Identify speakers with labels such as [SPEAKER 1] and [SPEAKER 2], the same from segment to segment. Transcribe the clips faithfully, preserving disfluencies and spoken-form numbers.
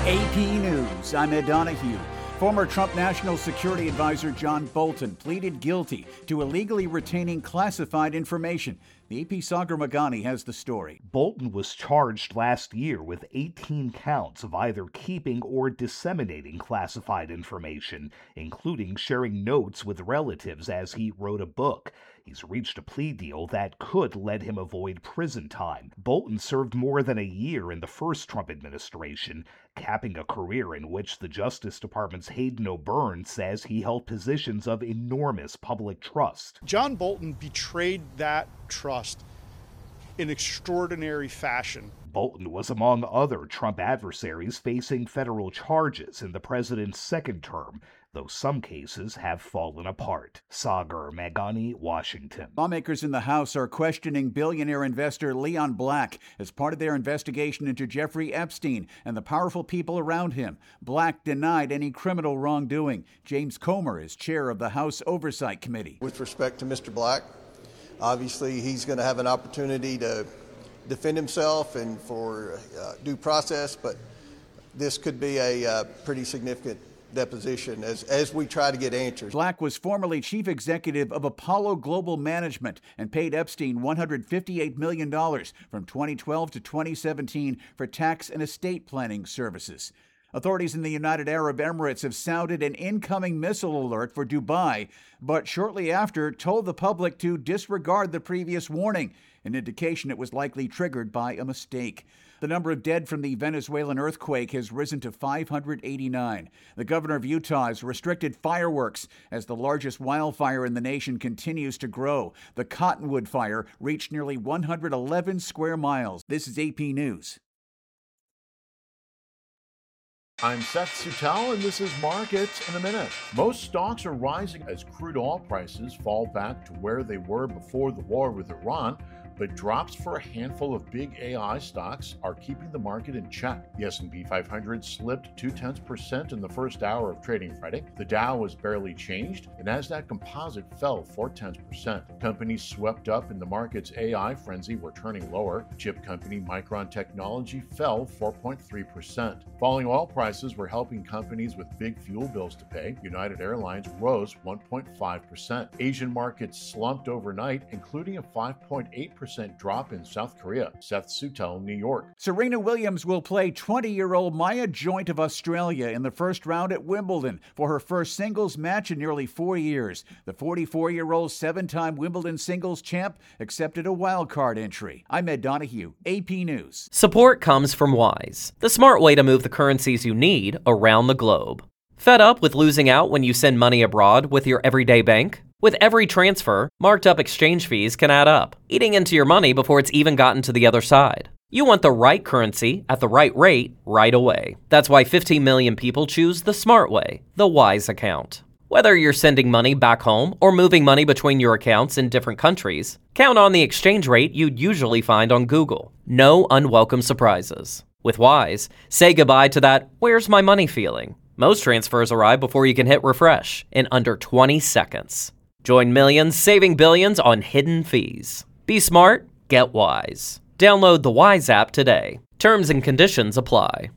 [SPEAKER 1] A P News, I'm Ed Donahue. Former Trump National Security Advisor John Bolton pleaded guilty to illegally retaining classified information. The A P's Sagar Meghani has the story.
[SPEAKER 2] Bolton was charged last year with eighteen counts of either keeping or disseminating classified information, including sharing notes with relatives as he wrote a book. He's reached a plea deal that could let him avoid prison time. Bolton served more than a year in the first Trump administration, capping a career in which the Justice Department's Hayden O'Byrne says he held positions of enormous public trust.
[SPEAKER 3] John Bolton betrayed that trust in extraordinary fashion.
[SPEAKER 2] Bolton was among other Trump adversaries facing federal charges in the president's second term, though some cases have fallen apart. Sagar Meghani, Washington.
[SPEAKER 1] Lawmakers in the House are questioning billionaire investor Leon Black as part of their investigation into Jeffrey Epstein and the powerful people around him. Black denied any criminal wrongdoing. James Comer is chair of the House Oversight Committee.
[SPEAKER 4] With respect to Mister Black, obviously he's going to have an opportunity to defend himself and for uh, due process, but this could be a uh, pretty significant deposition as, as we try to get answers.
[SPEAKER 1] Black was formerly chief executive of Apollo Global Management and paid Epstein one hundred fifty-eight million dollars from twenty twelve to twenty seventeen for tax and estate planning services. Authorities in the United Arab Emirates have sounded an incoming missile alert for Dubai, but shortly after told the public to disregard the previous warning, an indication it was likely triggered by a mistake. The number of dead from the Venezuelan earthquake has risen to five hundred eighty-nine. The governor of Utah has restricted fireworks as the largest wildfire in the nation continues to grow. The Cottonwood fire reached nearly one hundred eleven square miles. This is A P News.
[SPEAKER 5] I'm Seth Sutel, and this is Markets in a Minute. Most stocks are rising as crude oil prices fall back to where they were before the war with Iran, but drops for a handful of big A I stocks are keeping the market in check. The S and P five hundred slipped two-tenths percent in the first hour of trading Friday. The Dow was barely changed. The Nasdaq Composite fell four-tenths percent. Companies swept up in the market's A I frenzy were turning lower. Chip company Micron Technology fell four point three percent. Falling oil prices were helping companies with big fuel bills to pay. United Airlines rose one point five percent. Asian markets slumped overnight, including a five point eight percent drop in South Korea. Seth Sutel, New York.
[SPEAKER 1] Serena Williams will play twenty-year-old Maya Joint of Australia in the first round at Wimbledon for her first singles match in nearly four years. The forty-four-year-old seven-time Wimbledon singles champ accepted a wildcard entry. I'm Ed Donahue, A P News.
[SPEAKER 6] Support comes from Wise, the smart way to move the currencies you need around the globe. Fed up with losing out when you send money abroad with your everyday bank? With every transfer, marked up exchange fees can add up, eating into your money before it's even gotten to the other side. You want the right currency at the right rate right away. That's why fifteen million people choose the smart way, the Wise account. Whether you're sending money back home or moving money between your accounts in different countries, count on the exchange rate you'd usually find on Google. No unwelcome surprises. With Wise, say goodbye to that "where's my money" feeling. Most transfers arrive before you can hit refresh in under twenty seconds. Join millions saving billions on hidden fees. Be smart, get Wise. Download the Wise app today. Terms and conditions apply.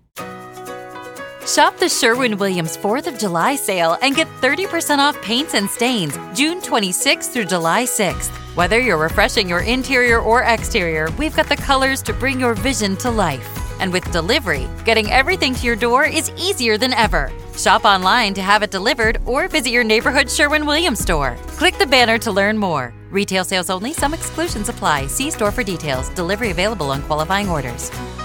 [SPEAKER 7] Shop the Sherwin-Williams fourth of July sale and get thirty percent off paints and stains June twenty-sixth through July sixth. Whether you're refreshing your interior or exterior, we've got the colors to bring your vision to life. And with delivery, getting everything to your door is easier than ever. Shop online to have it delivered or visit your neighborhood Sherwin-Williams store. Click the banner to learn more. Retail sales only. Some exclusions apply. See store for details. Delivery available on qualifying orders.